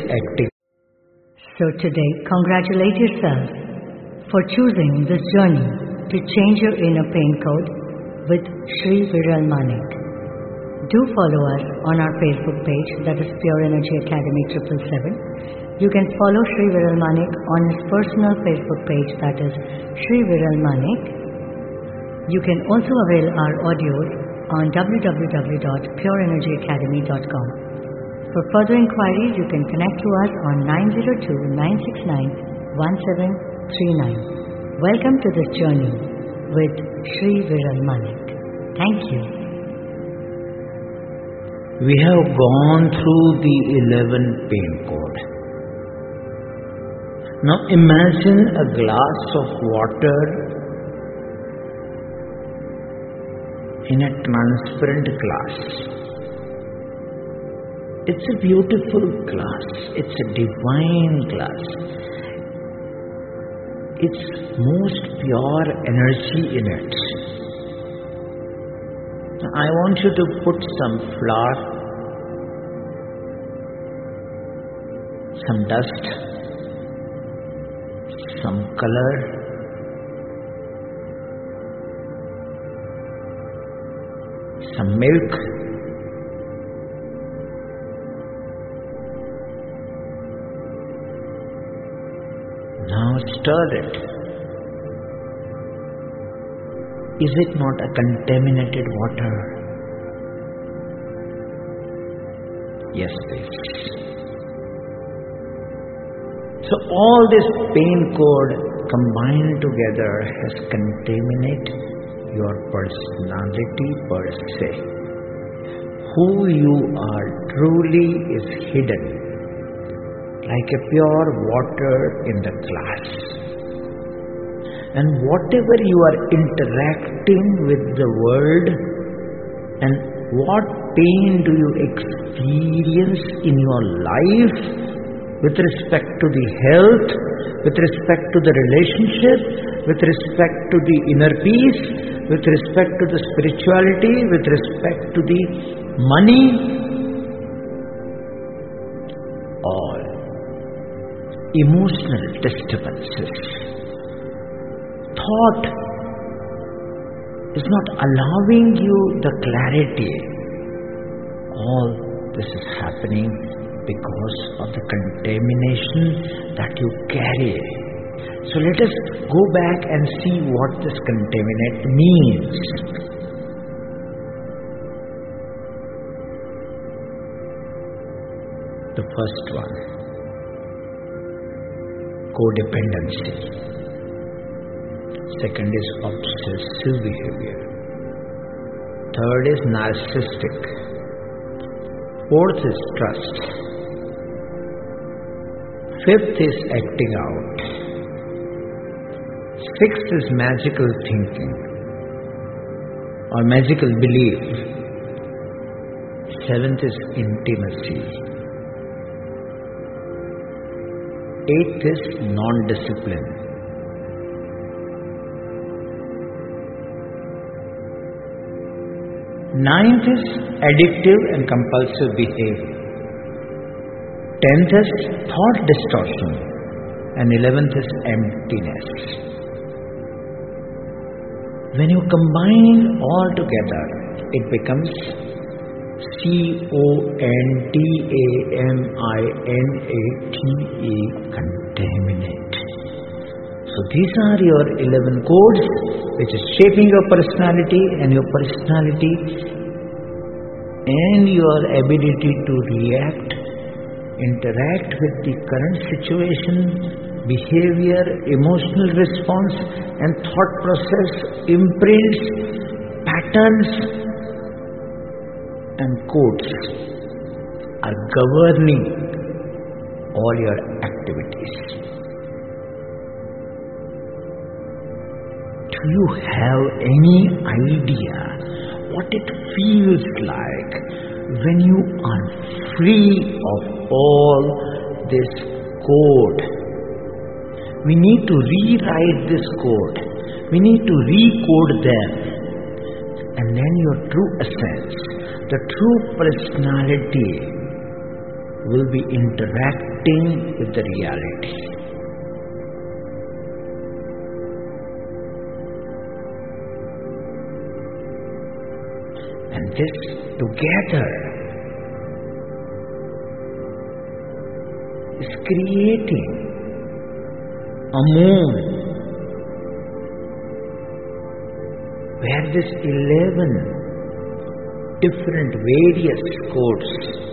acting. So today, congratulate yourself for choosing this journey to change your inner pain code with Sri Viral Manik. Do follow us on our Facebook page, that is Pure Energy Academy 777. You can follow Sri Viral Manik on his personal Facebook page, that is Sri Viral Manik. You can also avail our audios on www.pureenergyacademy.com. For further inquiries, you can connect to us on 902-969-1739. Welcome to this journey with Sri Viral Manik. Thank you. We have gone through the 11 pain code. Now imagine a glass of water in a transparent glass. It's a beautiful glass. It's a divine glass. It's most pure energy in it. I want you to put some flour, some dust, some color, some milk, now stir it. Is it not a contaminated water? Yes, it is. So all this pain code combined together has contaminated your personality per se. Who you are truly is hidden, like a pure water in the glass. And whatever you are interacting with the world, and what pain do you experience in your life with respect to the health, with respect to the relationship, with respect to the inner peace, with respect to the spirituality, with respect to the money, all emotional disturbances. Thought is not allowing you the clarity. All this is happening because of the contamination that you carry. So let us go back and see what this contaminate means. The first one, codependency. Second is obsessive behavior. Third is narcissistic. Fourth is trust. Fifth is acting out. Sixth is magical thinking or magical belief. Seventh is intimacy. Eighth is non-discipline. Ninth is addictive and compulsive behavior. 10th is thought distortion. And 11th is emptiness. When you combine all together, it becomes CONTAMINATE, contaminate. So these are your 11 codes which is shaping your personality, and your personality and your ability to react, interact with the current situation, behavior, emotional response and thought process, imprints, patterns and codes are governing all your activities. Do you have any idea what it feels like when you are free of all this code? We need to rewrite this code. We need to recode them. And then your true essence, the true personality will be interacting connecting with the reality. And this together is creating a moon where this 11 different various codes